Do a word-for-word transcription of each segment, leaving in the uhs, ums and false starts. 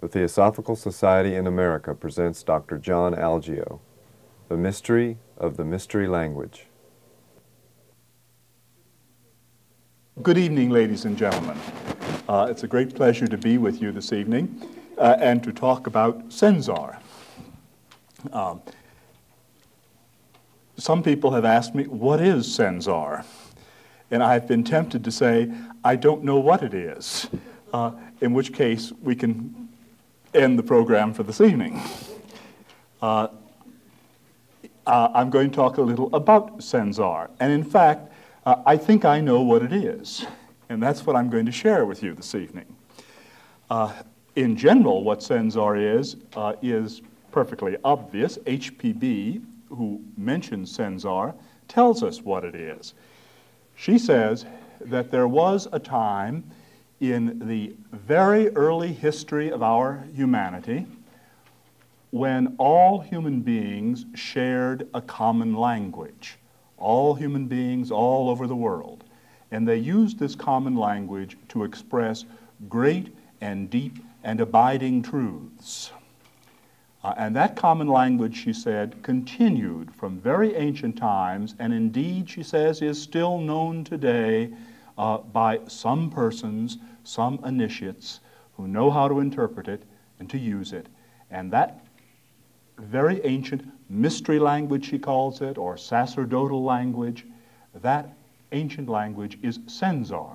The Theosophical Society in America presents Doctor John Algeo, The Mystery of the Mystery Language. Good evening, ladies and gentlemen. Uh, it's a great pleasure to be with you this evening uh, and to talk about Censor. Um, some people have asked me, what is Censor? And I've been tempted to say, I don't know what it is, uh, in which case we can end the program for this evening. Uh, uh, I'm going to talk a little about Censor, and in fact, Uh, I think I know what it is, and that's what I'm going to share with you this evening. Uh, in general, what Censor is, uh, is perfectly obvious. H P B, who mentions Censor, tells us what it is. She says that there was a time in the very early history of our humanity when all human beings shared a common language. All human beings all over the world. And they used this common language to express great and deep and abiding truths. Uh, and that common language, she said, continued from very ancient times, and indeed, she says, is still known today uh, by some persons, some initiates, who know how to interpret it and to use it. And that very ancient mystery language, she calls it, or sacerdotal language, that ancient language is Censor.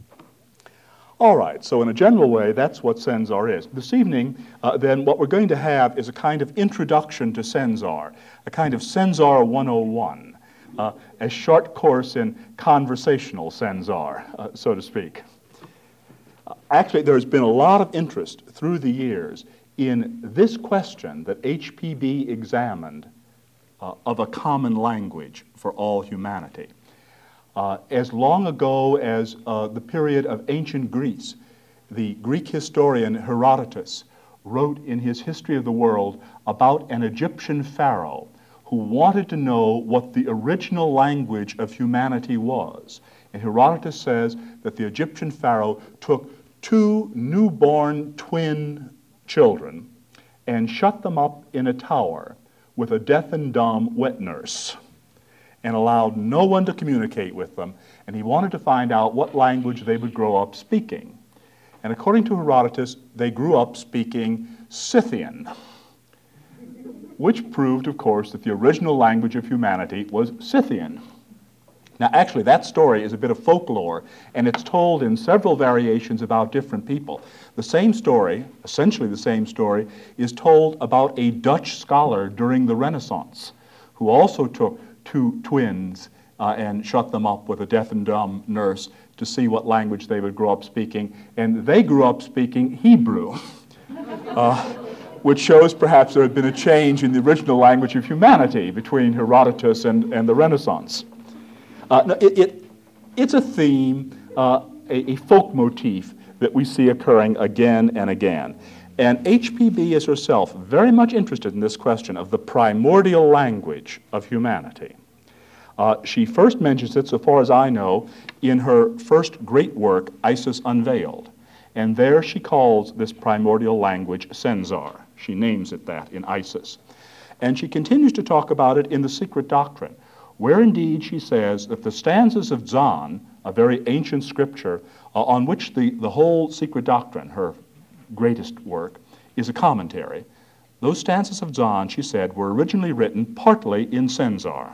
All right, so in a general way, that's what Censor is. This evening, uh, then, what we're going to have is a kind of introduction to Censor, a kind of Censor one oh one, uh, a short course in conversational Censor, uh, so to speak. Uh, actually, there's been a lot of interest through the years in this question that H P B examined uh, of a common language for all humanity. Uh, as long ago as uh, the period of ancient Greece, the Greek historian Herodotus wrote in his History of the World about an Egyptian pharaoh who wanted to know what the original language of humanity was. And Herodotus says that the Egyptian pharaoh took two newborn twin children and shut them up in a tower with a deaf and dumb wet nurse and allowed no one to communicate with them, and he wanted to find out what language they would grow up speaking. And according to Herodotus, they grew up speaking Scythian, which proved, of course, that the original language of humanity was Scythian. Now, actually, that story is a bit of folklore, and it's told in several variations about different people. The same story, essentially the same story, is told about a Dutch scholar during the Renaissance, who also took two twins uh, and shut them up with a deaf and dumb nurse to see what language they would grow up speaking, and they grew up speaking Hebrew, uh, which shows perhaps there had been a change in the original language of humanity between Herodotus and, and the Renaissance. Uh, no, it, it, it's a theme, uh, a, a folk motif that we see occurring again and again. And H P B is herself very much interested in this question of the primordial language of humanity. Uh, she first mentions it, so far as I know, in her first great work, Isis Unveiled. And there she calls this primordial language Censor. She names it that in Isis. And she continues to talk about it in The Secret Doctrine, where indeed she says that the stanzas of Zahn, a very ancient scripture uh, on which the, the whole Secret Doctrine, her greatest work, is a commentary, those stanzas of Zahn, she said, were originally written partly in Censor.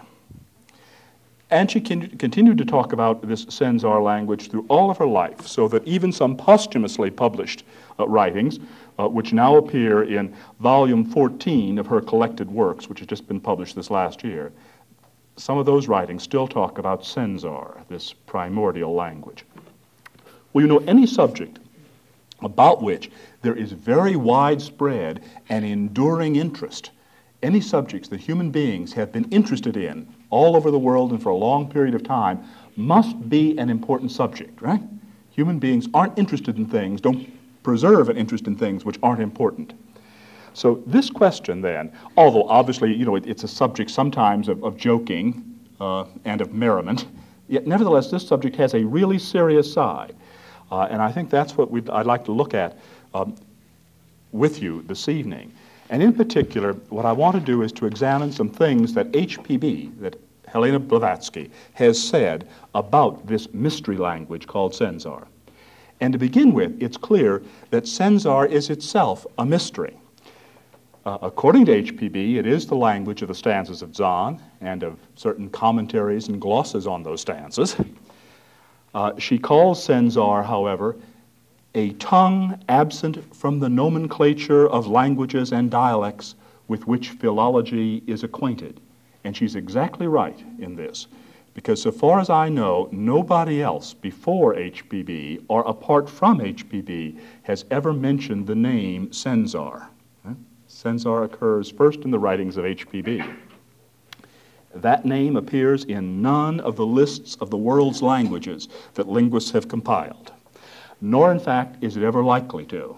And she con- continued to talk about this Censor language through all of her life, so that even some posthumously published uh, writings, uh, which now appear in volume fourteen of her collected works, which has just been published this last year, some of those writings still talk about Censor, this primordial language. Well, you know, any subject about which there is very widespread and enduring interest, any subjects that human beings have been interested in all over the world and for a long period of time, must be an important subject, right? Human beings aren't interested in things, don't preserve an interest in things which aren't important. So this question then, although obviously, you know, it, it's a subject sometimes of, of joking uh, and of merriment, yet nevertheless this subject has a really serious side. Uh, and I think that's what we'd, I'd like to look at um, with you this evening. And in particular, what I want to do is to examine some things that H P B, that Helena Blavatsky, has said about this mystery language called Censar. And to begin with, it's clear that Censar is itself a mystery. Uh, according to H P B, it is the language of the stanzas of Zahn and of certain commentaries and glosses on those stanzas. Uh, she calls Censar, however, a tongue absent from the nomenclature of languages and dialects with which philology is acquainted. And she's exactly right in this, because so far as I know, nobody else before H P B or apart from H P B has ever mentioned the name Censar. Censar occurs first in the writings of H P B. That name appears in none of the lists of the world's languages that linguists have compiled, nor in fact is it ever likely to.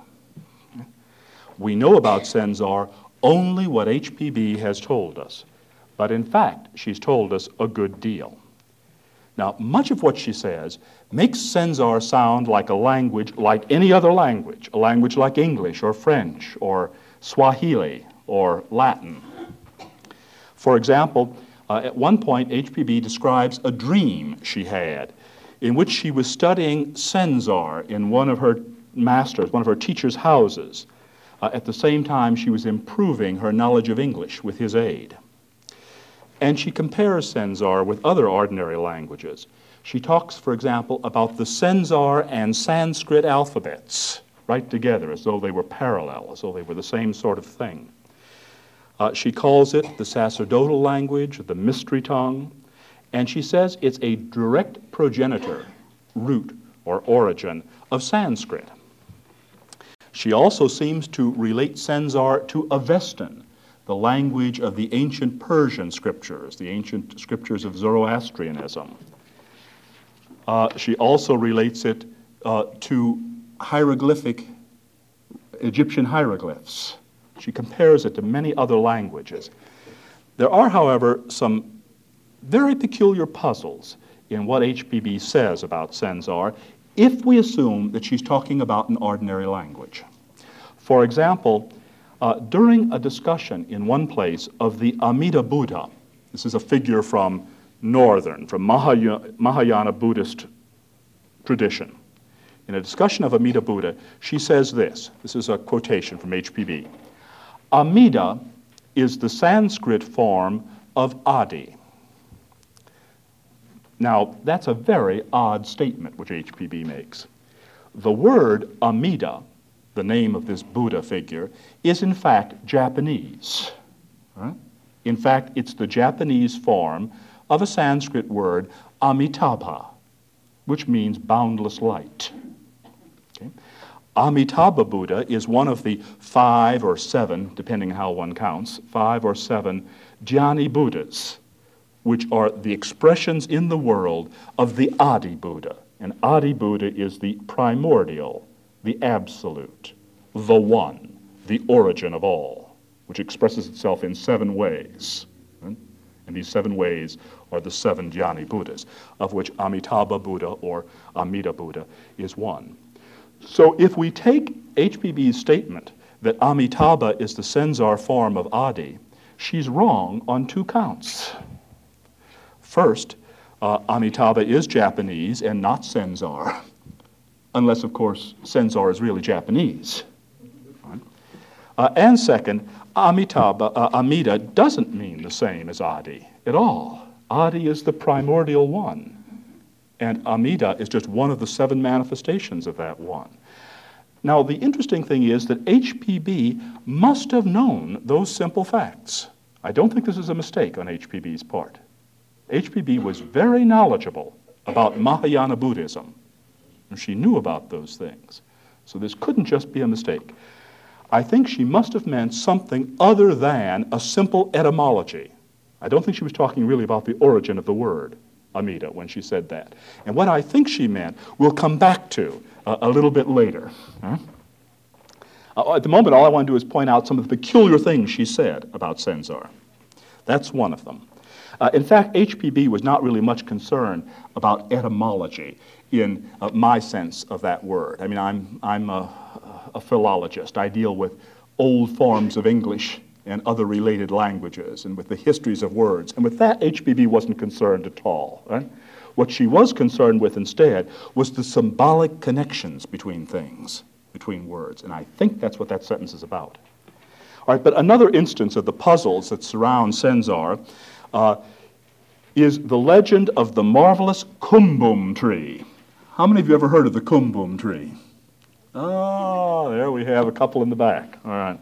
We know about Censar only what H P B has told us, but in fact she's told us a good deal. Now, much of what she says makes Censar sound like a language like any other language, a language like English or French or Swahili or Latin. For example, uh, at one point H P B describes a dream she had in which she was studying Censar in one of her masters, one of her teacher's houses. Uh, at the same time, she was improving her knowledge of English with his aid. And she compares Censar with other ordinary languages. She talks, for example, about the Censar and Sanskrit alphabets right together, as though they were parallel, as though they were the same sort of thing. Uh, she calls it the sacerdotal language, the mystery tongue, and she says it's a direct progenitor, root, or origin of Sanskrit. She also seems to relate Censar to Avestan, the language of the ancient Persian scriptures, the ancient scriptures of Zoroastrianism. Uh, she also relates it uh, to hieroglyphic, Egyptian hieroglyphs. She compares it to many other languages. There are, however, some very peculiar puzzles in what H P B says about Censar if we assume that she's talking about an ordinary language. For example, uh, during a discussion in one place of the Amida Buddha, this is a figure from Northern, from Mahayana, Mahayana Buddhist tradition. In a discussion of Amida Buddha, she says this. This is a quotation from H P B. Amida is the Sanskrit form of Adi. Now, that's a very odd statement which H P B makes. The word Amida, the name of this Buddha figure, is in fact Japanese. Right? In fact, it's the Japanese form of a Sanskrit word, Amitabha, which means boundless light. Okay? Amitabha Buddha is one of the five or seven, depending on how one counts, five or seven Jnani Buddhas, which are the expressions in the world of the Adi Buddha. And Adi Buddha is the primordial, the absolute, the one, the origin of all, which expresses itself in seven ways. Right? And these seven ways are the seven Jnani Buddhas, of which Amitabha Buddha or Amida Buddha is one. So if we take H P B's statement that Amitabha is the Censar form of Adi, she's wrong on two counts. First, uh, Amitabha is Japanese and not Censar, unless, of course, Censar is really Japanese. Right? Uh, and second, Amitabha, uh, Amida doesn't mean the same as Adi at all. Adi is the primordial one, and Amida is just one of the seven manifestations of that one. Now, the interesting thing is that H P B must have known those simple facts. I don't think this is a mistake on H P B's part. H P B was very knowledgeable about Mahayana Buddhism, and she knew about those things. So this couldn't just be a mistake. I think she must have meant something other than a simple etymology. I don't think she was talking really about the origin of the word, Amida, when she said that. And what I think she meant, we'll come back to uh, a little bit later. Huh? Uh, at the moment, all I want to do is point out some of the peculiar things she said about Censar. That's one of them. Uh, in fact, H P B was not really much concerned about etymology. in uh, my sense of that word. I mean, I'm, I'm a, a philologist. I deal with old forms of English and other related languages and with the histories of words. And with that, H P B wasn't concerned at all. Right? What she was concerned with instead was the symbolic connections between things, between words. And I think that's what that sentence is about. All right, but another instance of the puzzles that surround Censor uh, is the legend of the marvelous Kumbum tree. How many of you ever heard of the Kumbum tree? Oh, there we have a couple in the back. All right.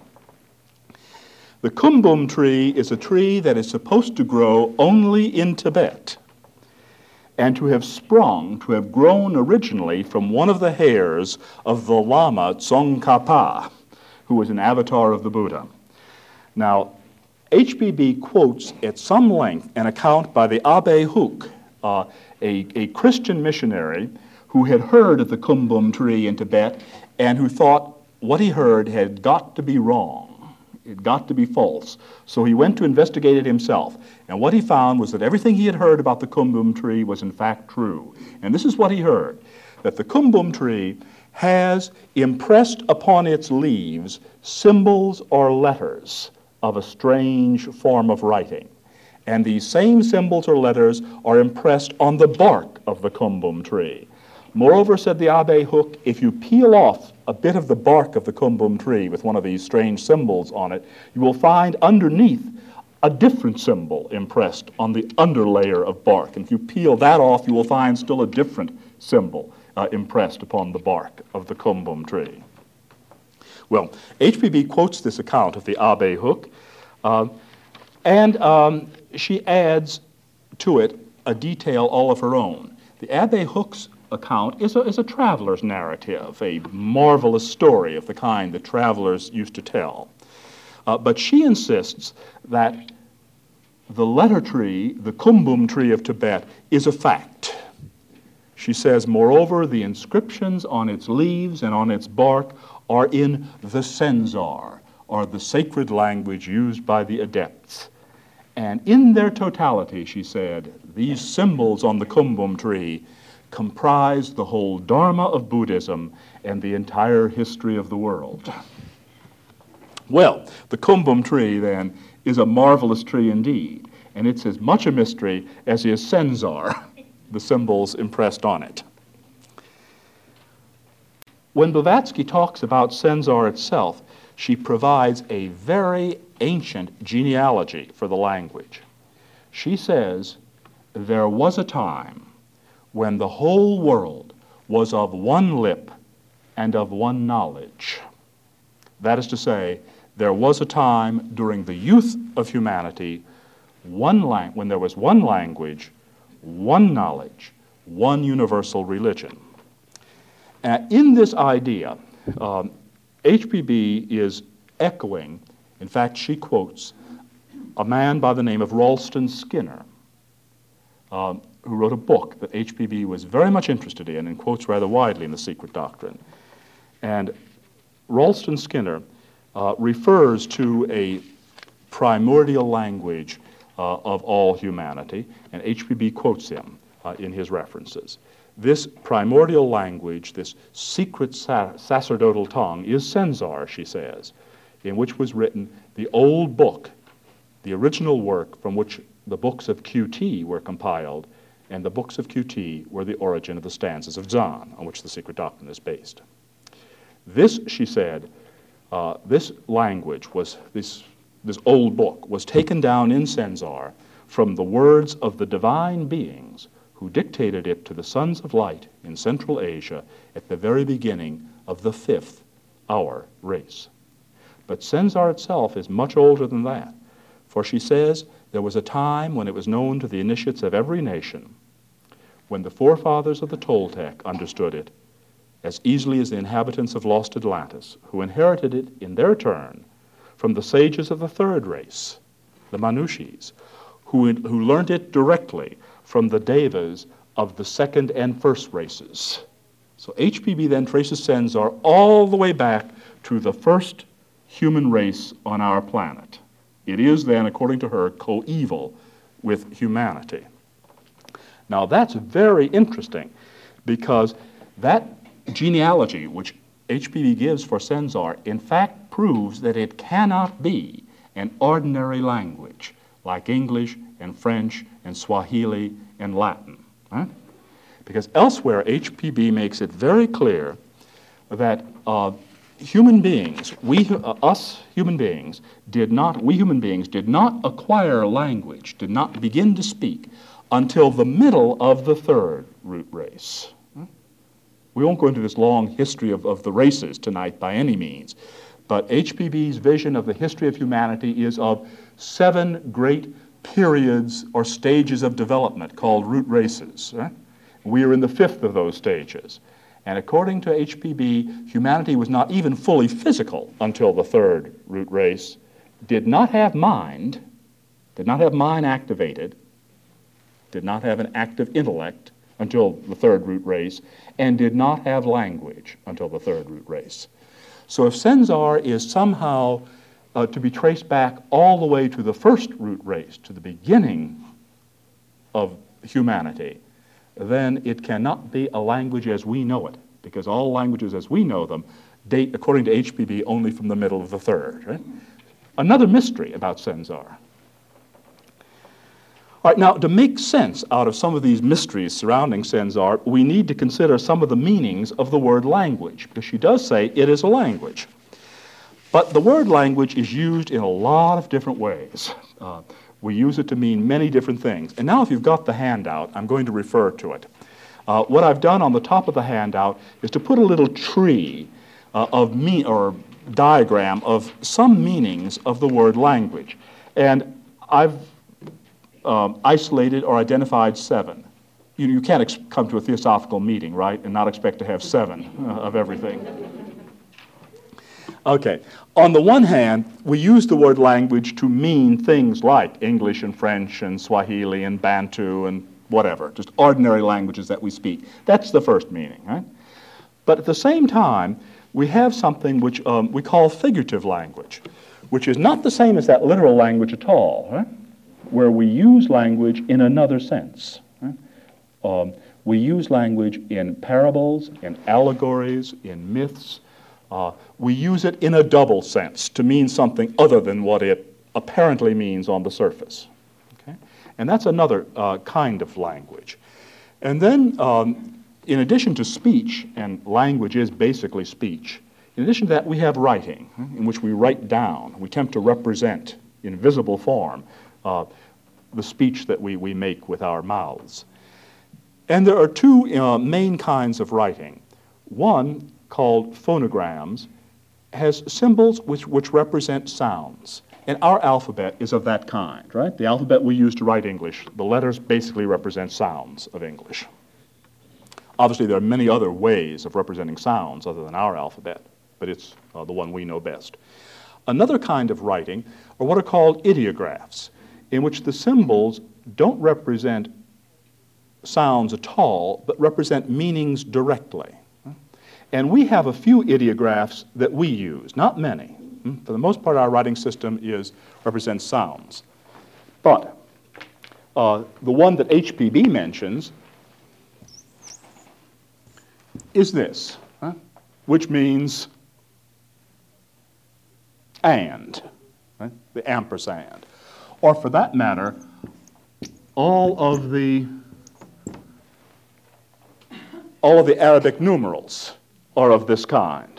The Kumbum tree is a tree that is supposed to grow only in Tibet, and to have sprung, to have grown originally from one of the hairs of the Lama Tsongkhapa, who was an avatar of the Buddha. Now, H P B quotes at some length an account by the Abbe Huk, uh, a, a Christian missionary who had heard of the Kumbum tree in Tibet and who thought what he heard had got to be wrong. It got to be false. So he went to investigate it himself. And what he found was that everything he had heard about the Kumbum tree was in fact true. And this is what he heard, that the Kumbum tree has impressed upon its leaves symbols or letters of a strange form of writing. And these same symbols or letters are impressed on the bark of the Kumbum tree. Moreover, said the Abbe Huk, if you peel off a bit of the bark of the Kumbum tree with one of these strange symbols on it, you will find underneath a different symbol impressed on the underlayer of bark. And if you peel that off, you will find still a different symbol uh, impressed upon the bark of the Kumbum tree. Well, H P B quotes this account of the Abbe Huk, uh, and um, she adds to it a detail all of her own. The Abbe Huk's account is a, is a traveler's narrative, a marvelous story of the kind that travelers used to tell. Uh, but she insists that the letter tree, the Kumbum tree of Tibet, is a fact. She says, moreover, the inscriptions on its leaves and on its bark are in the Censor, or the sacred language used by the adepts. And in their totality, she said, these symbols on the Kumbum tree comprise the whole Dharma of Buddhism and the entire history of the world. Well, the Kumbum tree, then, is a marvelous tree indeed, and it's as much a mystery as is Censor, the symbols impressed on it. When Blavatsky talks about Censor itself, she provides a very ancient genealogy for the language. She says, there was a time when the whole world was of one lip and of one knowledge. That is to say, there was a time during the youth of humanity one lang- when there was one language, one knowledge, one universal religion. And in this idea, um, H P B is echoing, in fact, she quotes a man by the name of Ralston Skinner, um, who wrote a book that H P B was very much interested in and quotes rather widely in The Secret Doctrine. And Ralston Skinner uh, refers to a primordial language uh, of all humanity, and H P B quotes him uh, in his references. This primordial language, this secret sa- sacerdotal tongue, is Censor, she says, in which was written the old book, the original work from which the books of Q T were compiled, and the books of Q T were the origin of the stanzas of Zahn, on which the Secret Doctrine is based. This, she said, uh, this language was, this, this old book was taken down in Censor from the words of the divine beings who dictated it to the sons of light in Central Asia at the very beginning of the fifth, our race. But Censor itself is much older than that, for she says there was a time when it was known to the initiates of every nation, when the forefathers of the Toltec understood it as easily as the inhabitants of lost Atlantis, who inherited it in their turn from the sages of the third race, the Manushis, who, who learned it directly from the devas of the second and first races. So H P B then traces Censor all the way back to the first human race on our planet. It is then, according to her, coeval with humanity. Now that's very interesting, because that genealogy which H P B gives for Censor in fact proves that it cannot be an ordinary language like English and French and Swahili and Latin. Right? Because elsewhere, H P B makes it very clear that uh, human beings, we, uh, us human beings, did not, we human beings did not acquire language, did not begin to speak until the middle of the third root race. We won't go into this long history of, of the races tonight by any means, but H P B's vision of the history of humanity is of seven great periods or stages of development called root races. Right? We are in the fifth of those stages. And according to H P B, humanity was not even fully physical until the third root race, did not have mind, did not have mind activated, did not have an active intellect until the third root race, and did not have language until the third root race. So if Censor is somehow uh, to be traced back all the way to the first root race, to the beginning of humanity, then it cannot be a language as we know it, because all languages as we know them date, according to H P B, only from the middle of the third. Right? Another mystery about Censor. All right, now, to make sense out of some of these mysteries surrounding Censor, we need to consider some of the meanings of the word language, because she does say it is a language. But the word language is used in a lot of different ways. Uh, we use it to mean many different things. And now if you've got the handout, I'm going to refer to it. Uh, what I've done on the top of the handout is to put a little tree uh, of me or diagram of some meanings of the word language. And I've Um, isolated or identified seven. You, you can't ex- come to a theosophical meeting, right, and not expect to have seven uh, of everything. Okay. On the one hand, we use the word language to mean things like English and French and Swahili and Bantu and whatever, just ordinary languages that we speak. That's the first meaning, right? But at the same time, we have something which um, we call figurative language, which is not the same as that literal language at all, right? Where we use language in another sense. Right? Um, we use language in parables, in allegories, in myths. Uh, we use it in a double sense to mean something other than what it apparently means on the surface. Okay? And that's another uh, kind of language. And then, um, in addition to speech, and language is basically speech, in addition to that, we have writing, in which we write down. We attempt to represent in visible form Uh, the speech that we, we make with our mouths. And there are two uh, main kinds of writing. One, called phonograms, has symbols which, which represent sounds. And our alphabet is of that kind, right? The alphabet we use to write English, the letters basically represent sounds of English. Obviously, there are many other ways of representing sounds other than our alphabet, but it's uh, the one we know best. Another kind of writing are what are called ideographs, in which the symbols don't represent sounds at all, but represent meanings directly. And we have a few ideographs that we use, not many. For the most part, our writing system is represents sounds. But uh, the one that H P B mentions is this, huh? Which means and, right? The ampersand. Or for that matter, all of the all of the Arabic numerals are of this kind.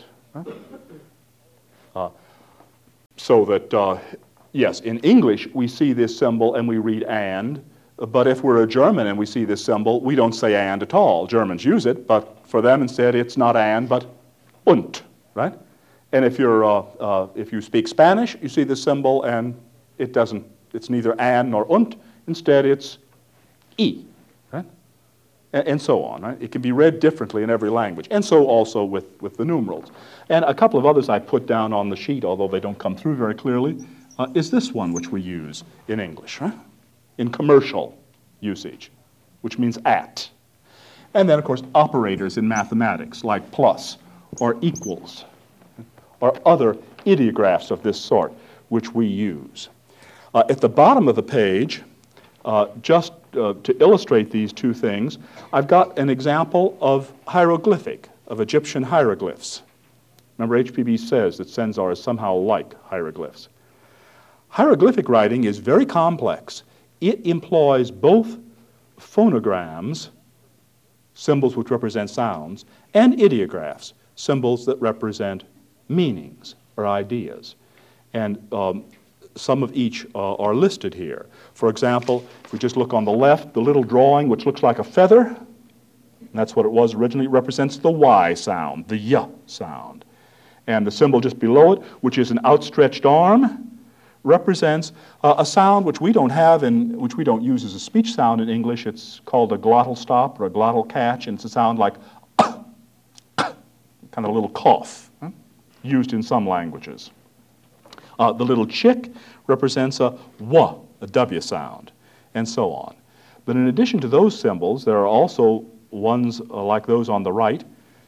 Uh, so that, uh, yes, in English we see this symbol and we read and, but if we're a German and we see this symbol, we don't say and at all. Germans use it, but for them instead it's not and, but und, right? And if you're uh, uh, if you speak Spanish, you see this symbol and it doesn't. It's neither and nor und. Instead, it's e, right? And, and so on. Right? It can be read differently in every language, and so also with, with the numerals. And a couple of others I put down on the sheet, although they don't come through very clearly, uh, is this one which we use in English, right? In commercial usage, which means at. And then, of course, operators in mathematics, like plus or equals, or other ideographs of this sort, which we use. Uh, at the bottom of the page, uh, just uh, to illustrate these two things, I've got an example of hieroglyphic, of Egyptian hieroglyphs. Remember, H P B says that Censor is somehow like hieroglyphs. Hieroglyphic writing is very complex. It employs both phonograms, symbols which represent sounds, and ideographs, symbols that represent meanings or ideas. And um, some of each uh, are listed here. For example, if we just look on the left, the little drawing which looks like a feather, and that's what it was originally, represents the Y sound, the Y sound. And the symbol just below it, which is an outstretched arm, represents uh, a sound which we don't have in, which we don't use as a speech sound in English. It's called a glottal stop or a glottal catch, and it's a sound like kind of a little cough, huh? Used in some languages. Uh, the little chick represents a W, a W sound, and so on. But in addition to those symbols, there are also ones uh, like those on the right.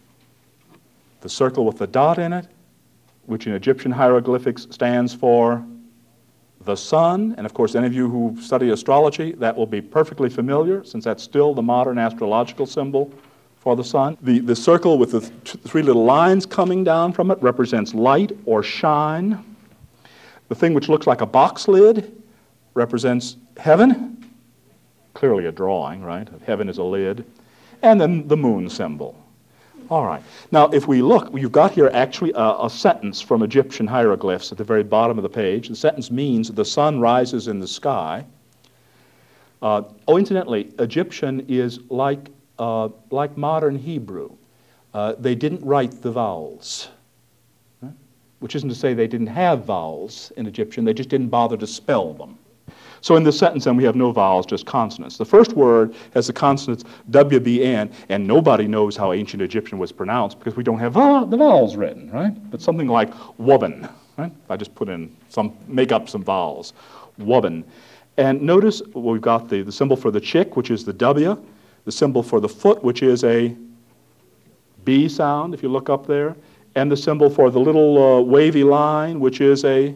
The circle with the dot in it, which in Egyptian hieroglyphics stands for the sun. And of course, any of you who study astrology, that will be perfectly familiar, since that's still the modern astrological symbol for the sun. The, the circle with the th three little lines coming down from it represents light or shine. The thing which looks like a box lid represents heaven. Clearly a drawing, right? Heaven is a lid. And then the moon symbol. All right. Now, if we look, you've got here actually a, a sentence from Egyptian hieroglyphs at the very bottom of the page. The sentence means the sun rises in the sky. Uh, oh, incidentally, Egyptian is like, uh, like modern Hebrew. Uh, they didn't write the vowels, right? Which isn't to say they didn't have vowels in Egyptian. They just didn't bother to spell them. So in this sentence, then, we have no vowels, just consonants. The first word has the consonants W, B, N, and nobody knows how ancient Egyptian was pronounced because we don't have vowel, the vowels written, right? But something like Wubben, right? I just put in some, make up some vowels. Wubben. And notice well, we've got the, the symbol for the chick, which is the W, the symbol for the foot, which is a B sound, if you look up there, and the symbol for the little uh, wavy line, which is a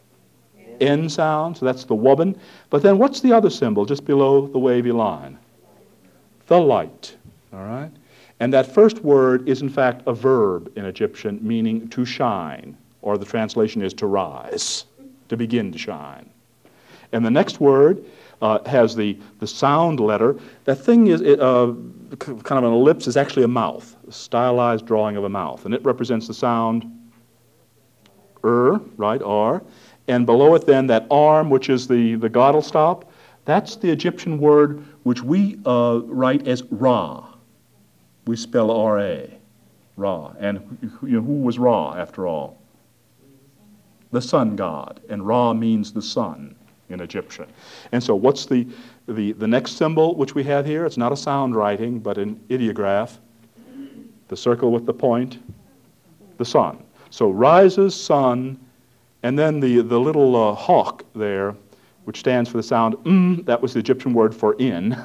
N sound, so that's the Wubben. But then what's the other symbol just below the wavy line? The light, all right? And that first word is in fact a verb in Egyptian meaning to shine, or the translation is to rise, to begin to shine. And the next word uh, has the, the sound letter. That thing is, it, uh, kind of an ellipse is actually a mouth, a stylized drawing of a mouth, and it represents the sound er, right, R. And below it then, that arm, which is the, the glottal stop, that's the Egyptian word which we uh, write as Ra. We spell R A, Ra. And you know, who was Ra, after all? The sun god. And Ra means the sun in Egyptian. And so what's the, the, the next symbol which we have here? It's not a sound writing, but an ideograph. The circle with the point, the sun. So rises, sun, and then the, the little uh, hawk there, which stands for the sound mm, that was the Egyptian word for in.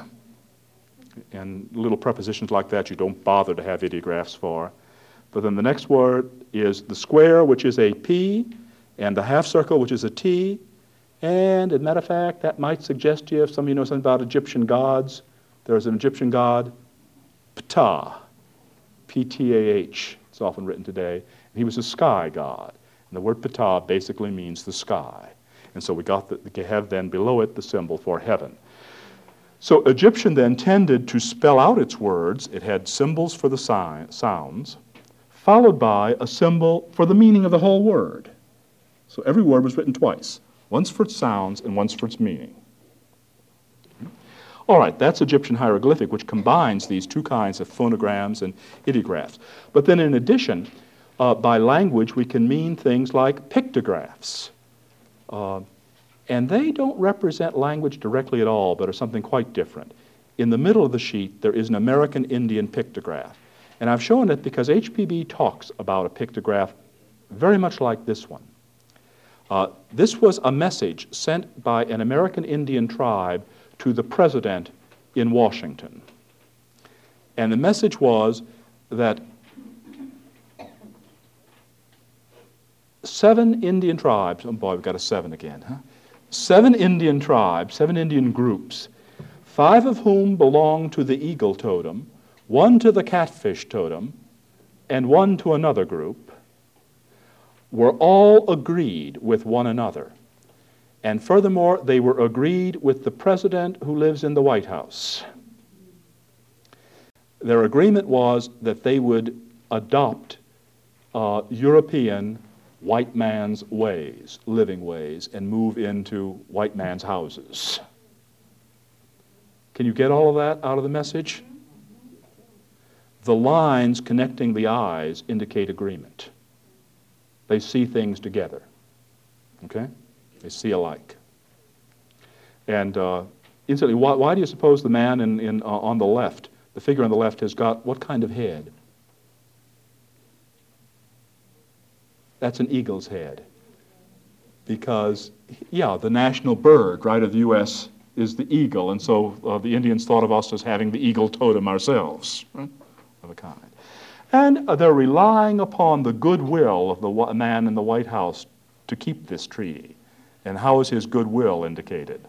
And little prepositions like that you don't bother to have ideographs for. But then the next word is the square, which is a P, and the half circle, which is a T. And as a matter of fact, that might suggest to you, if some of you know something about Egyptian gods, there's an Egyptian god, Ptah, P T A H, it's often written today. And he was a sky god. And the word Ptah basically means the sky. And so we got the, we have then below it the symbol for heaven. So Egyptian then tended to spell out its words. It had symbols for the si sounds, followed by a symbol for the meaning of the whole word. So every word was written twice, once for its sounds and once for its meaning. All right, that's Egyptian hieroglyphic, which combines these two kinds of phonograms and ideographs. But then in addition, Uh, by language, we can mean things like pictographs. Uh, and they don't represent language directly at all, but are something quite different. In the middle of the sheet, there is an American Indian pictograph. And I've shown it because H P B talks about a pictograph very much like this one. Uh, this was a message sent by an American Indian tribe to the president in Washington. And the message was that seven Indian tribes, oh boy, we've got a seven again, huh? Seven Indian tribes, seven Indian groups, five of whom belong to the eagle totem, one to the catfish totem, and one to another group, were all agreed with one another. And furthermore, they were agreed with the president who lives in the White House. Their agreement was that they would adopt uh, European white man's ways, living ways, and move into white man's houses. Can you get all of that out of the message? The lines connecting the eyes indicate agreement. They see things together, okay? They see alike. And uh, incidentally, why, why do you suppose the man in, in, uh, on the left, the figure on the left, has got what kind of head? That's an eagle's head. Because, yeah, the national bird, right, of the U S is the eagle, and so uh, the Indians thought of us as having the eagle totem ourselves, right, of a kind. And uh, they're relying upon the goodwill of the man in the White House to keep this treaty. And how is his goodwill indicated?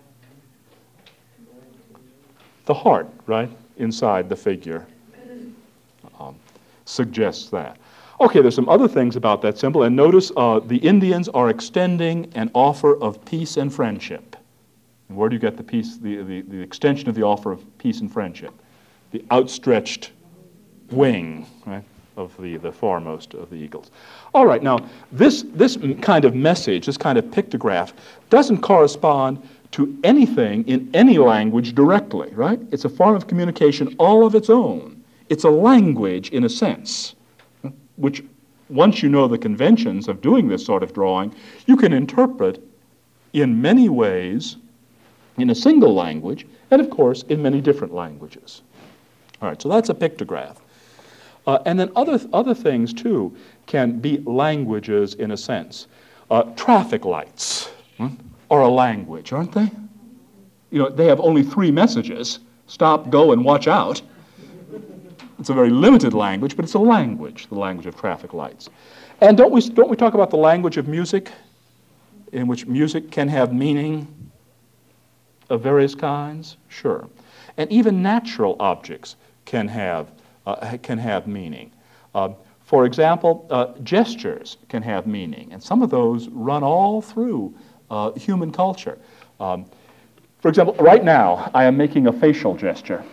The heart, right, inside the figure um, suggests that. Okay, there's some other things about that symbol, and notice uh, the Indians are extending an offer of peace and friendship. And where do you get the peace, the, the, the extension of the offer of peace and friendship? The outstretched wing, right, of the, the foremost of the eagles. All right, now, this, this kind of message, this kind of pictograph, doesn't correspond to anything in any language directly, right? It's a form of communication all of its own. It's a language, in a sense, which, once you know the conventions of doing this sort of drawing, you can interpret in many ways in a single language, and of course in many different languages. All right, so that's a pictograph. Uh, and then other, other things, too, can be languages in a sense. Uh, traffic lights hmm, are a language, aren't they? You know, they have only three messages: stop, go, and watch out. It's a very limited language, but it's a language, the language of traffic lights. And don't we, don't we talk about the language of music, in which music can have meaning of various kinds? Sure. And even natural objects can have, uh, can have meaning. Uh, for example, uh, gestures can have meaning, and some of those run all through uh, human culture. Um, for example, right now, I am making a facial gesture,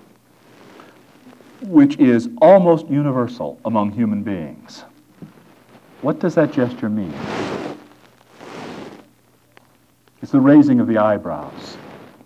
which is almost universal among human beings. What does that gesture mean? It's the raising of the eyebrows.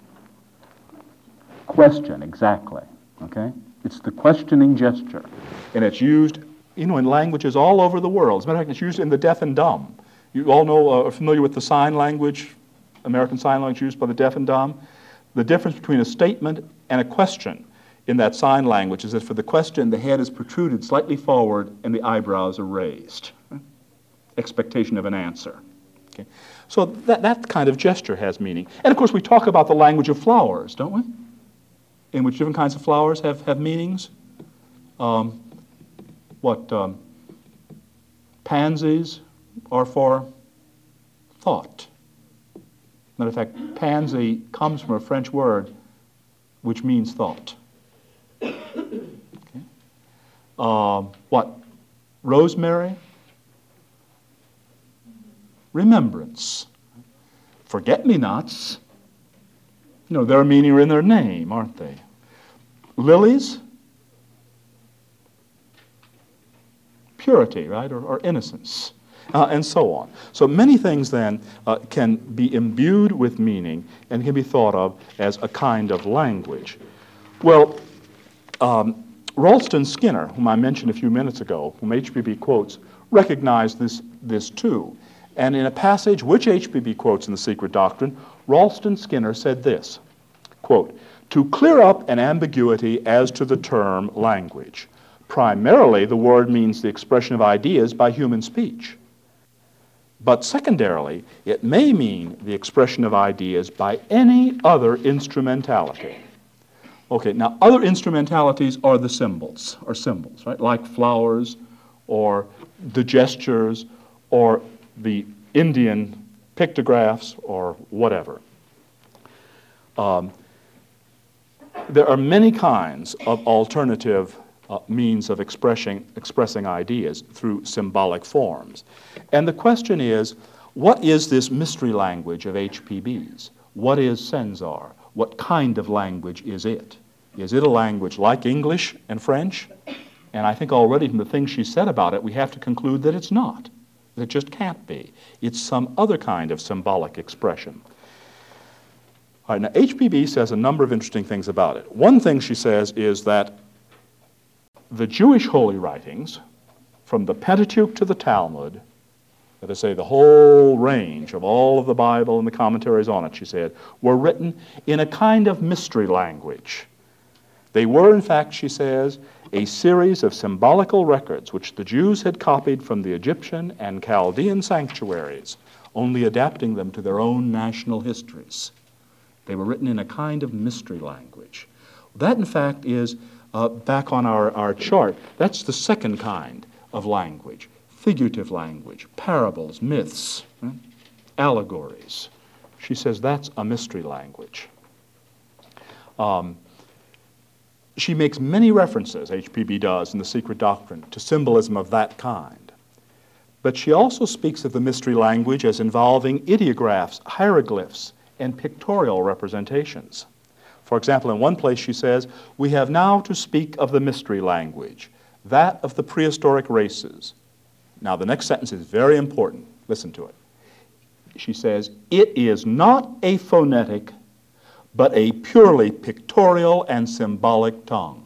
Question, exactly, okay? It's the questioning gesture, and it's used, you know, in languages all over the world. As a matter of fact, it's used in the deaf and dumb. You all know, uh, are familiar with the sign language, American Sign Language used by the deaf and dumb? The difference between a statement and a question in that sign language is that for the question, the head is protruded slightly forward and the eyebrows are raised. Expectation of an answer. Okay? So that, that kind of gesture has meaning. And of course, we talk about the language of flowers, don't we? In which different kinds of flowers have, have meanings. Um, what, um, pansies are for thought. Matter of fact, pansy comes from a French word which means thought. Okay. Um, what? Rosemary? Remembrance. Forget-me-nots. You know, they're a meaning in their name, aren't they? Lilies? Purity, right, or, or innocence, uh, and so on. So many things then uh, can be imbued with meaning and can be thought of as a kind of language. Well, um, Ralston Skinner, whom I mentioned a few minutes ago, whom H P B quotes, recognized this, this too. And in a passage which H P B quotes in The Secret Doctrine, Ralston Skinner said this, quote, "To clear up an ambiguity as to the term language, primarily the word means the expression of ideas by human speech. But secondarily, it may mean the expression of ideas by any other instrumentality." Okay, now other instrumentalities are the symbols, or symbols, right? Like flowers, or the gestures, or the Indian pictographs, or whatever. Um, there are many kinds of alternative uh, means of expressing, expressing ideas through symbolic forms. And the question is, what is this mystery language of H P B's? What is Censor? What kind of language is it? Is it a language like English and French? And I think already from the things she said about it, we have to conclude that it's not. That it just can't be. It's some other kind of symbolic expression. All right, now H P B says a number of interesting things about it. One thing she says is that the Jewish holy writings, from the Pentateuch to the Talmud, that is, say, the whole range of all of the Bible and the commentaries on it, she said, were written in a kind of mystery language. They were, in fact, she says, a series of symbolical records which the Jews had copied from the Egyptian and Chaldean sanctuaries, only adapting them to their own national histories. They were written in a kind of mystery language. That, in fact, is, uh, back on our, our chart, that's the second kind of language. Figurative language, parables, myths, right? Allegories. She says that's a mystery language. Um, she makes many references, H P B does in The Secret Doctrine, to symbolism of that kind. But she also speaks of the mystery language as involving ideographs, hieroglyphs, and pictorial representations. For example, in one place she says, we have now to speak of the mystery language, that of the prehistoric races. Now, the next sentence is very important. Listen to it. She says, it is not a phonetic, but a purely pictorial and symbolic tongue.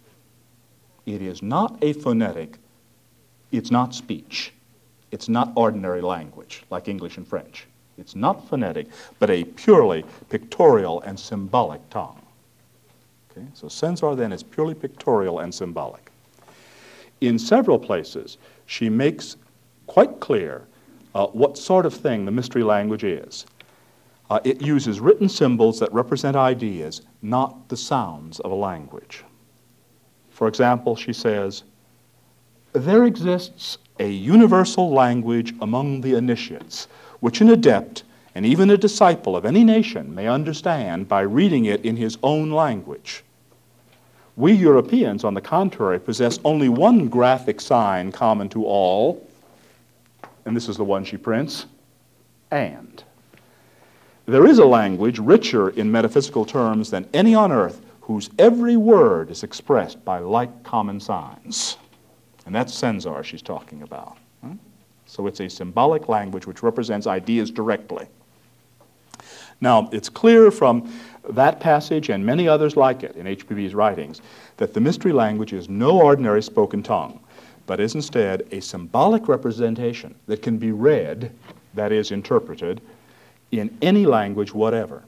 It is not a phonetic. It's not speech. It's not ordinary language, like English and French. It's not phonetic, but a purely pictorial and symbolic tongue. Okay? So Censor, then, is purely pictorial and symbolic. In several places, she makes quite clear uh, what sort of thing the mystery language is. Uh, it uses written symbols that represent ideas, not the sounds of a language. For example, she says, there exists a universal language among the initiates, which an adept and even a disciple of any nation may understand by reading it in his own language. We Europeans, on the contrary, possess only one graphic sign common to all, and this is the one she prints, and. There is a language richer in metaphysical terms than any on earth, whose every word is expressed by like common signs. And that's Censor she's talking about. Huh? So it's a symbolic language which represents ideas directly. Now, it's clear from that passage and many others like it in H P B's writings that the mystery language is no ordinary spoken tongue, but is instead a symbolic representation that can be read, that is, interpreted, in any language whatever.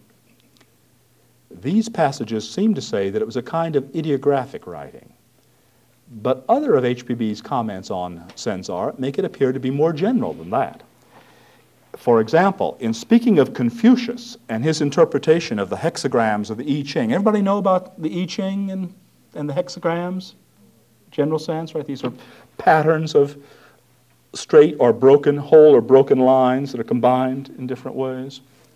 These passages seem to say that it was a kind of ideographic writing, but other of H P B's comments on Censor make it appear to be more general than that. For example, in speaking of Confucius and his interpretation of the hexagrams of the I Ching, everybody know about the I Ching and, and the hexagrams? General sense, right? These are patterns of straight or broken, whole or broken lines that are combined in different ways.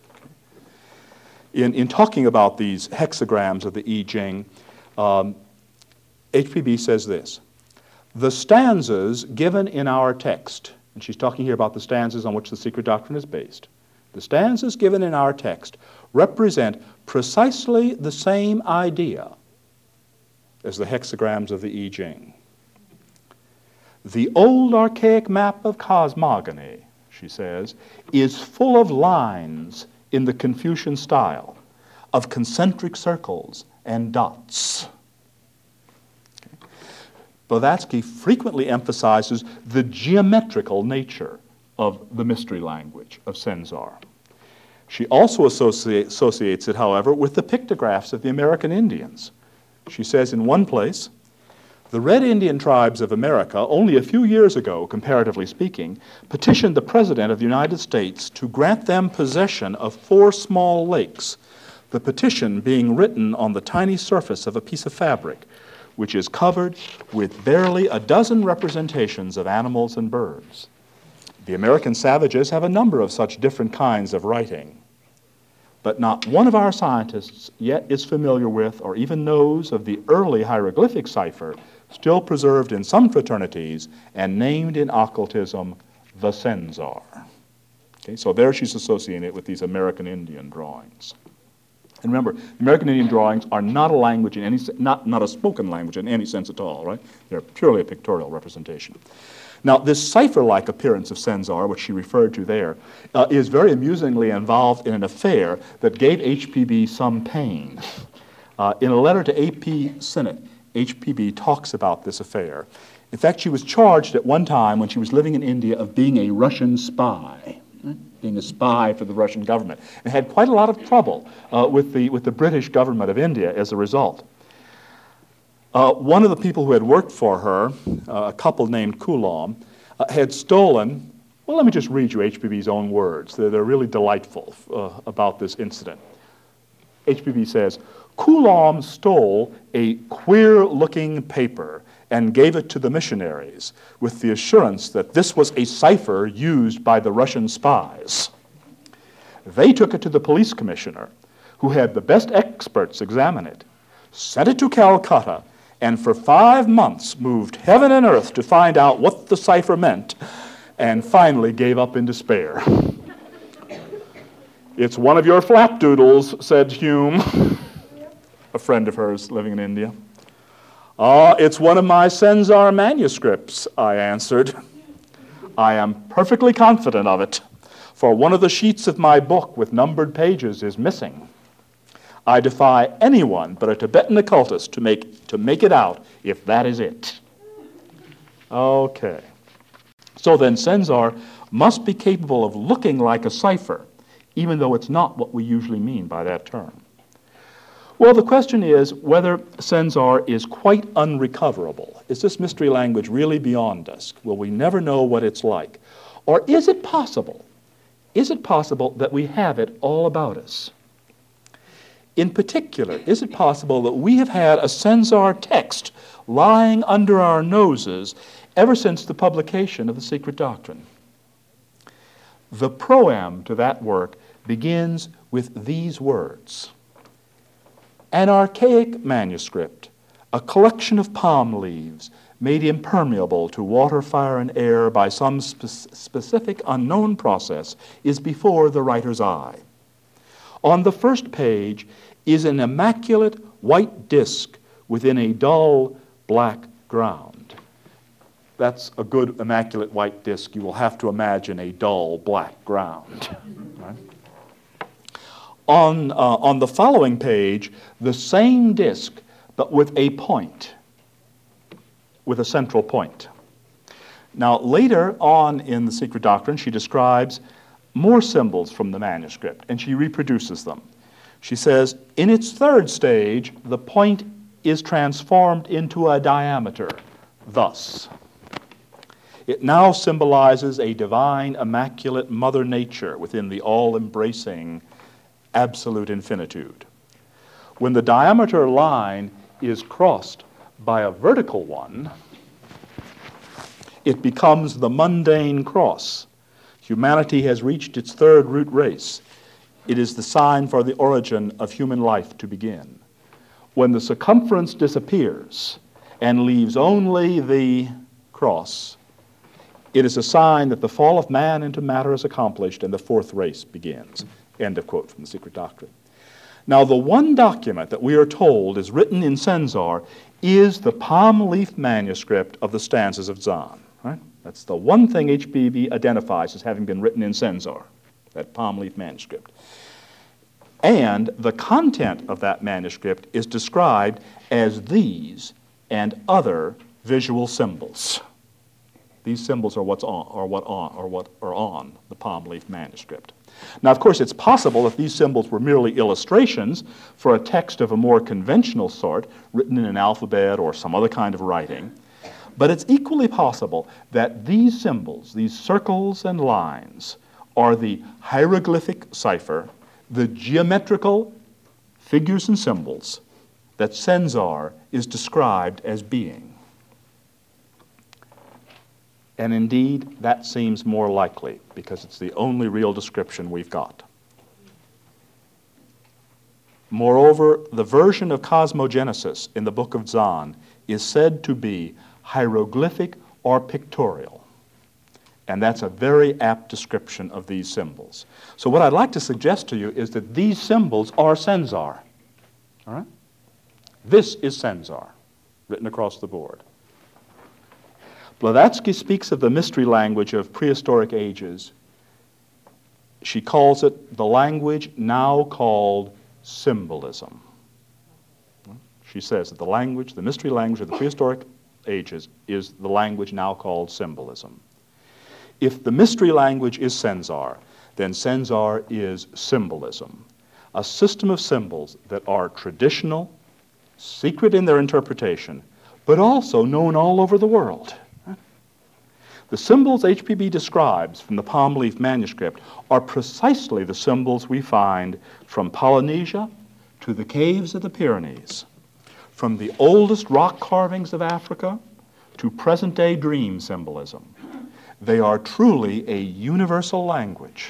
In, in talking about these hexagrams of the I Ching, um, H P B says this, the stanzas given in our text, and she's talking here about the stanzas on which the Secret Doctrine is based, the stanzas given in our text represent precisely the same idea as the hexagrams of the I Ching. The old archaic map of cosmogony, she says, is full of lines in the Confucian style, of concentric circles and dots. Okay. Blavatsky frequently emphasizes the geometrical nature of the mystery language of Censor. She also associate, associates it, however, with the pictographs of the American Indians. She says in one place, the Red Indian tribes of America, only a few years ago, comparatively speaking, petitioned the President of the United States to grant them possession of four small lakes, the petition being written on the tiny surface of a piece of fabric, which is covered with barely a dozen representations of animals and birds. The American savages have a number of such different kinds of writing. but not one of our scientists yet is familiar with or even knows of the early hieroglyphic cipher still preserved in some fraternities and named in occultism the Censar. Okay, so there she's associating it with these American Indian drawings. And remember, the American Indian drawings are not a language in any not not a spoken language in any sense at all, right? They're purely a pictorial representation. Now, this cipher-like appearance of Censar, which she referred to there, uh, is very amusingly involved in an affair that gave H P B some pain. Uh, in a letter to A P Sinnott, H P B talks about this affair. In fact, she was charged at one time when she was living in India of being a Russian spy, right? Being a spy for the Russian government, and had quite a lot of trouble uh, with, the, with the British government of India as a result. Uh, one of the people who had worked for her, uh, a couple named Coulomb, uh, had stolen, well, let me just read you H P B's own words. They're, they're really delightful uh, about this incident. H P B says, Coulomb stole a queer-looking paper and gave it to the missionaries with the assurance that this was a cipher used by the Russian spies. They took it to the police commissioner, who had the best experts examine it, sent it to Calcutta, and for five months moved heaven and earth to find out what the cipher meant, and finally gave up in despair. It's one of your flapdoodles, said Hume, a friend of hers living in India. Ah, uh, it's one of my Censar manuscripts, I answered. I am perfectly confident of it, for one of the sheets of my book with numbered pages is missing. I defy anyone but a Tibetan occultist to make, to make it out if that is it. Okay. So then Censar must be capable of looking like a cipher, even though it's not what we usually mean by that term. Well, the question is whether Censar is quite unrecoverable. Is this mystery language really beyond us? Will we never know what it's like? Or is it possible? Is it possible that we have it all about us? In particular, is it possible that we have had a Censar text lying under our noses ever since the publication of The Secret Doctrine? The proem to that work begins with these words. An archaic manuscript, a collection of palm leaves made impermeable to water, fire, and air by some spe- specific unknown process, is before the writer's eye. On the first page is an immaculate white disk within a dull black ground. That's a good immaculate white disk. You will have to imagine a dull black ground. Right? On, uh, on the following page, the same disk, but with a point, with a central point. Now, later on in The Secret Doctrine, she describes more symbols from the manuscript, and she reproduces them. She says, in its third stage, the point is transformed into a diameter, thus. It now symbolizes a divine, immaculate Mother Nature within the all-embracing absolute infinitude. When the diameter line is crossed by a vertical one, it becomes the mundane cross. Humanity has reached its third root race. It is the sign for the origin of human life to begin. When the circumference disappears and leaves only the cross, it is a sign that the fall of man into matter is accomplished and the fourth race begins. End of quote from The Secret Doctrine. Now, the one document that we are told is written in Censar is the palm leaf manuscript of the stanzas of Zahn. Right? That's the one thing H P B identifies as having been written in Censar, that palm leaf manuscript. And the content of that manuscript is described as these and other visual symbols. These symbols are what's on, or what on, or what are on the palm leaf manuscript. Now, of course, it's possible that these symbols were merely illustrations for a text of a more conventional sort, written in an alphabet or some other kind of writing. But it's equally possible that these symbols, these circles and lines, are the hieroglyphic cipher, the geometrical figures and symbols that Censar is described as being. And indeed, that seems more likely because it's the only real description we've got. Moreover, the version of cosmogenesis in the book of Zahn is said to be hieroglyphic or pictorial. And that's a very apt description of these symbols. So what I'd like to suggest to you is that these symbols are Senzar. All right? This is Senzar, written across the board. Blavatsky speaks of the mystery language of prehistoric ages. She calls it the language now called symbolism. She says that the language, the mystery language of the prehistoric ages is the language now called symbolism. If the mystery language is Senzar, then Senzar is symbolism, a system of symbols that are traditional, secret in their interpretation, but also known all over the world. The symbols H P B describes from the palm leaf manuscript are precisely the symbols we find from Polynesia to the caves of the Pyrenees, from the oldest rock carvings of Africa to present-day dream symbolism. They are truly a universal language.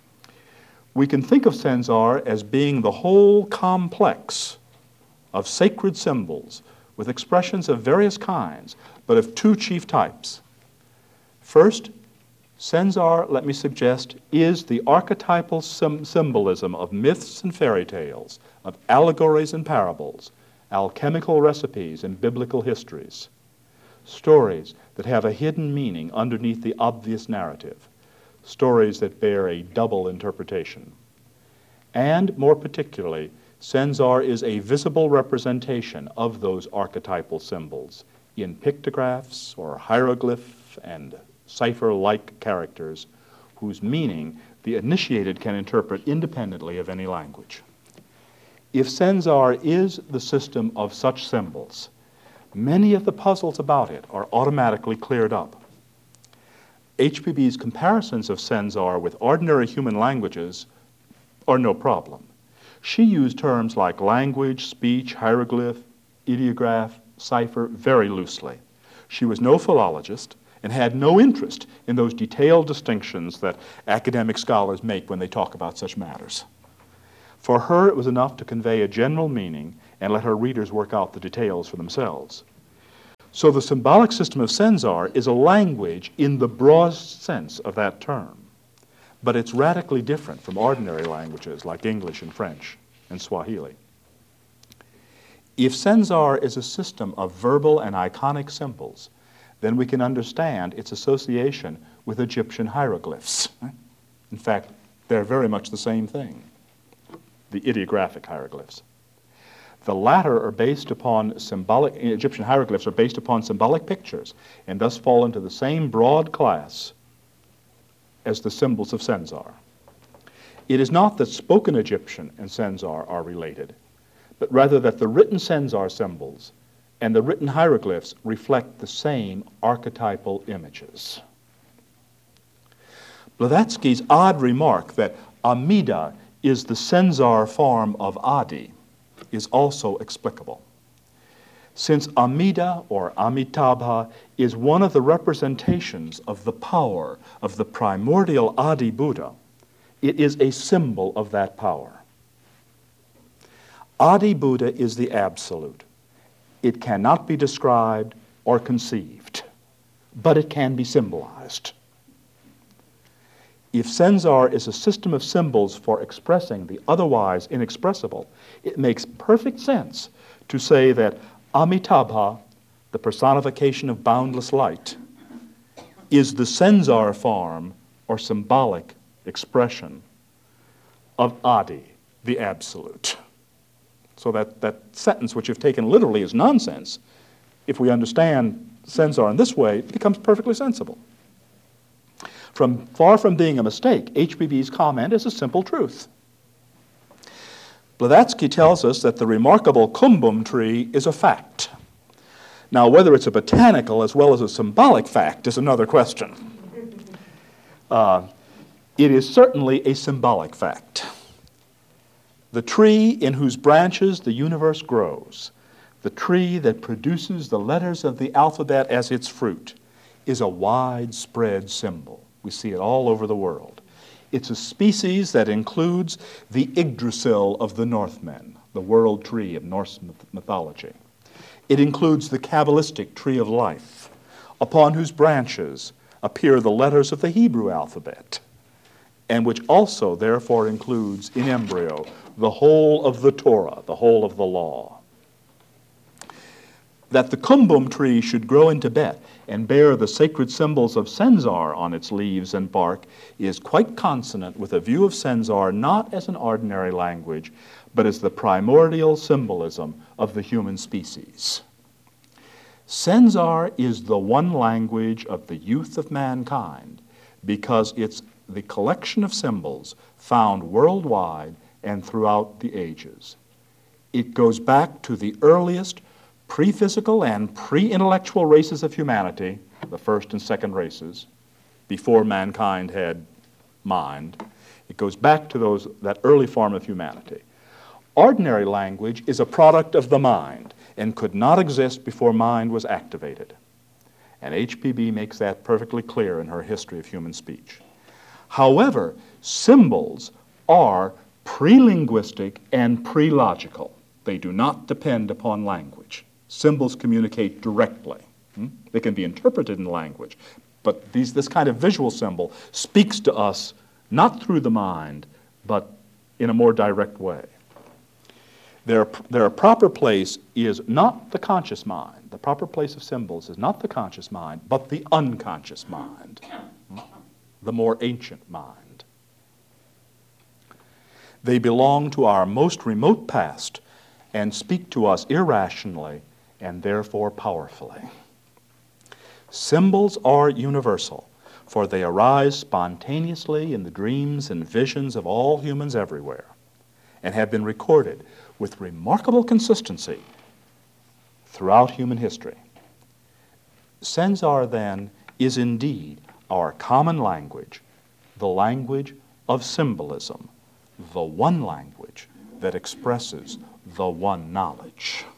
We can think of Senzar as being the whole complex of sacred symbols with expressions of various kinds, but of two chief types. First, Senzar, let me suggest, is the archetypal sim- symbolism of myths and fairy tales, of allegories and parables, alchemical recipes and biblical histories, stories that have a hidden meaning underneath the obvious narrative, stories that bear a double interpretation. And more particularly, Senzar is a visible representation of those archetypal symbols in pictographs or hieroglyph and cipher-like characters whose meaning the initiated can interpret independently of any language. If Senzar is the system of such symbols, many of the puzzles about it are automatically cleared up. H P B's comparisons of Senzar with ordinary human languages are no problem. She used terms like language, speech, hieroglyph, ideograph, cipher very loosely. She was no philologist and had no interest in those detailed distinctions that academic scholars make when they talk about such matters. For her, it was enough to convey a general meaning and let her readers work out the details for themselves. So the symbolic system of Senzar is a language in the broadest sense of that term, but it's radically different from ordinary languages like English and French and Swahili. If Senzar is a system of verbal and iconic symbols, then we can understand its association with Egyptian hieroglyphs. In fact, they're very much the same thing, the ideographic hieroglyphs. The latter are based upon symbolic, Egyptian hieroglyphs are based upon symbolic pictures and thus fall into the same broad class as the symbols of Senzar. It is not that spoken Egyptian and Senzar are related, but rather that the written Senzar symbols and the written hieroglyphs reflect the same archetypal images. Blavatsky's odd remark that Amida is the Senzar form of Adi is also explicable. Since Amida, or Amitabha, is one of the representations of the power of the primordial Adi Buddha, it is a symbol of that power. Adi Buddha is the absolute. It cannot be described or conceived, but it can be symbolized. If Senzar is a system of symbols for expressing the otherwise inexpressible, it makes perfect sense to say that Amitabha, the personification of boundless light, is the Senzar form or symbolic expression of Adi, the absolute. So that, that sentence, which if taken literally is nonsense, if we understand Senzar in this way, it becomes perfectly sensible. From, far from being a mistake, H P B's comment is a simple truth. Blavatsky tells us that the remarkable kumbum tree is a fact. Now, whether it's a botanical as well as a symbolic fact is another question. Uh, it is certainly a symbolic fact. The tree in whose branches the universe grows, the tree that produces the letters of the alphabet as its fruit, is a widespread symbol. We see it all over the world. It's a species that includes the Yggdrasil of the Northmen, the world tree of Norse mythology. It includes the Kabbalistic tree of life, upon whose branches appear the letters of the Hebrew alphabet, and which also therefore includes in embryo the whole of the Torah, the whole of the law. That the kumbum tree should grow in Tibet and bear the sacred symbols of Senzar on its leaves and bark is quite consonant with a view of Senzar not as an ordinary language, but as the primordial symbolism of the human species. Senzar is the one language of the youth of mankind because it's the collection of symbols found worldwide and throughout the ages. It goes back to the earliest pre-physical and pre-intellectual races of humanity, the first and second races, before mankind had mind. It goes back to those, that early form of humanity. Ordinary language is a product of the mind and could not exist before mind was activated. And H P B makes that perfectly clear in her History of Human Speech. However, symbols are pre-linguistic and pre-logical. They do not depend upon language. Symbols communicate directly. Hmm? They can be interpreted in language, but these, this kind of visual symbol speaks to us not through the mind, but in a more direct way. Their, their proper place is not the conscious mind. The proper place of symbols is not the conscious mind, but the unconscious mind, the more ancient mind. They belong to our most remote past and speak to us irrationally and therefore powerfully. Symbols are universal, for they arise spontaneously in the dreams and visions of all humans everywhere, and have been recorded with remarkable consistency throughout human history. Senzar, then, is indeed our common language, the language of symbolism, the one language that expresses the one knowledge.